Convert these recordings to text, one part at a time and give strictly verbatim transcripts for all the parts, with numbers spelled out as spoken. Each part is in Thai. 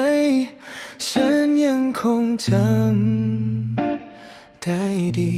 ฉันยังคงจำได้ดี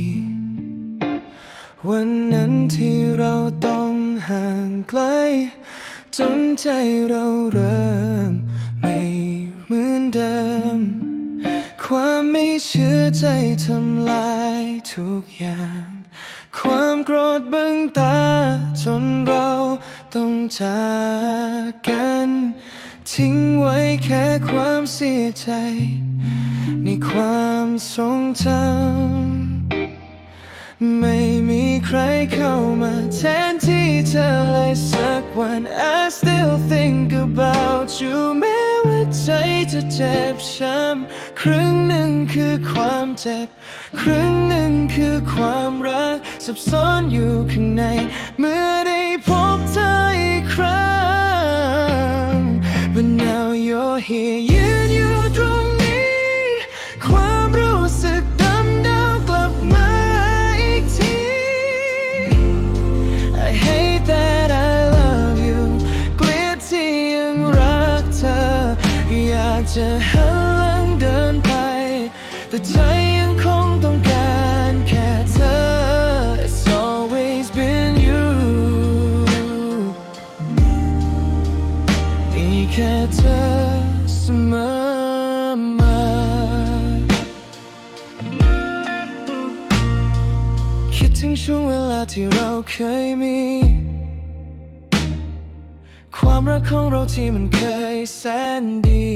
วันนั้นที่เราต้องห่างไกลจนใจเราเริ่มไม่เหมือนเดิมความไม่เชื่อใจทำลายทุกอย่างความโกรธบังตาจนเราต้องจากกันทิ้งไว้แค่ความเสียใจในความทรงจำไม่มีใครเข้ามาแทนที่เธอเลยสักวัน I still think about you แม้ว่าใจจะเจ็บช้ำครึ่งหนึ่งคือความเจ็บครึ่งหนึ่งคือความรักซับซ้อนอยู่ข้างในเมื่อได้พบเธออีกครั้ง But now you're here ยืนอยู่ตรงนี้ความรู้สึกดำดาวกลับมาอีกที I hate that I love you เกลียดที่ยังรักเธออยากจะหันหลังเดินไปแต่ใจยังคงต้องการแค่เธอ It's always been you มีแค่เธอเสมอมาคิดถึงช่วงเวลาที่เราเคยมีความรักของเราที่มันเคยแสนดี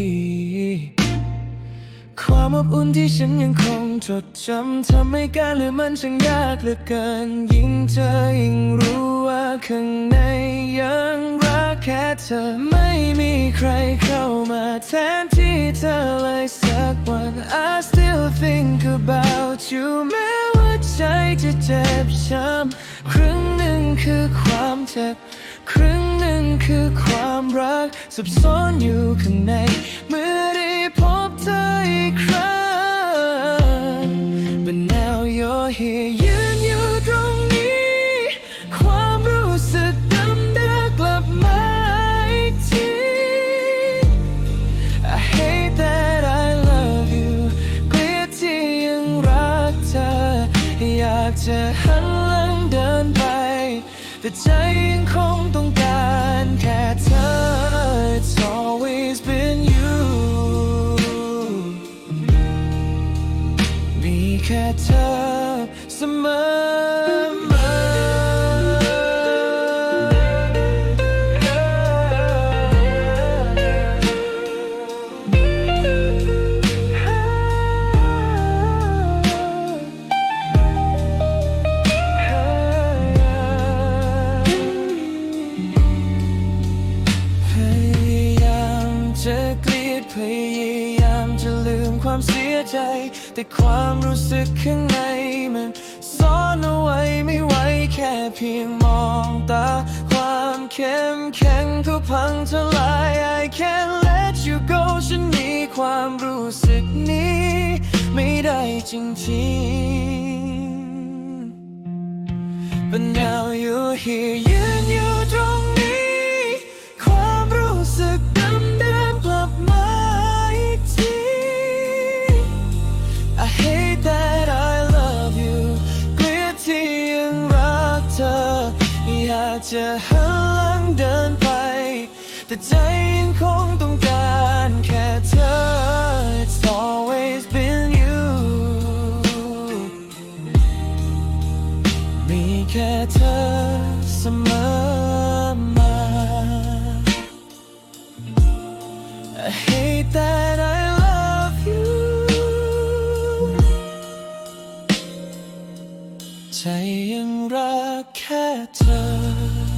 ความอบอุ่นที่ฉันยังคงจดจำทำให้การลืมมันช่างยากเหลือเกินยิ่งเจอยิ่งรู้ว่าข้างในยังรักแค่เธอไม่มีใครเข้ามาแทนที่เธอเลยสักวัน I still think about you แม้ว่าใจจะเจ็บช้ำครึ่งหนึ่งคือความเจ็บครึ่งหนึ่งคือความรักซับซ้อนอยู่ข้างในเมื่อได้พบเธออีกครั้ง But now you're here ยืนอยู่ตรงนี้ความรู้สึกดำดากลับมาอีกที I hate that I love you เกลียดที่ยังรักเธออยากจะหันหลังเดินไปแต่ใจยังคงต้องการแค่เธอ It's always been you มีแค่เธอเสมอมาพยายามจะลืมความเสียใจแต่ความรู้สึกข้างในมันซ่อนเอาไว้ไม่ไหวแค่เพียงมองตาความเข้มแข็งก็พังทลาย I can't let you go ฉันมีความรู้สึกนี้ไม่ได้จริงๆ But now you're here ยืนอยู่ตรงนี้ความรู้สึกดำดำกลับมาI hate that I love you เกลียดที่ยังรักเธออยากจะหันหลังเดินไปแต่ใจยังคงต้องการแค่เธอ It's always been you มีแค่เธอเสมอมา I hate that I love youใจยังรักแค่เธอ